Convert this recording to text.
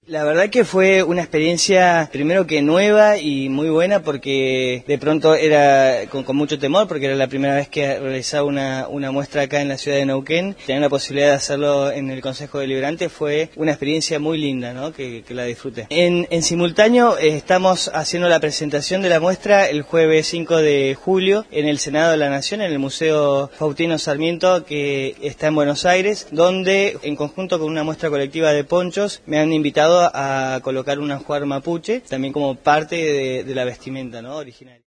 La verdad que fue una experiencia, primero que nueva y muy buena, porque de pronto era con mucho temor, porque era la primera vez que realizaba una muestra acá en la ciudad de Neuquén. Tener la posibilidad de hacerlo en el Consejo Deliberante fue una experiencia muy linda, ¿no? Que la disfruté. En simultáneo estamos haciendo la presentación de la muestra el jueves 5 de julio en el Senado de la Nación, en el Museo Faustino Sarmiento, que está en Buenos Aires, donde en conjunto con una muestra colectiva de ponchos me han invitado a colocar un ajuar mapuche, también como parte de la vestimenta, ¿no?, original.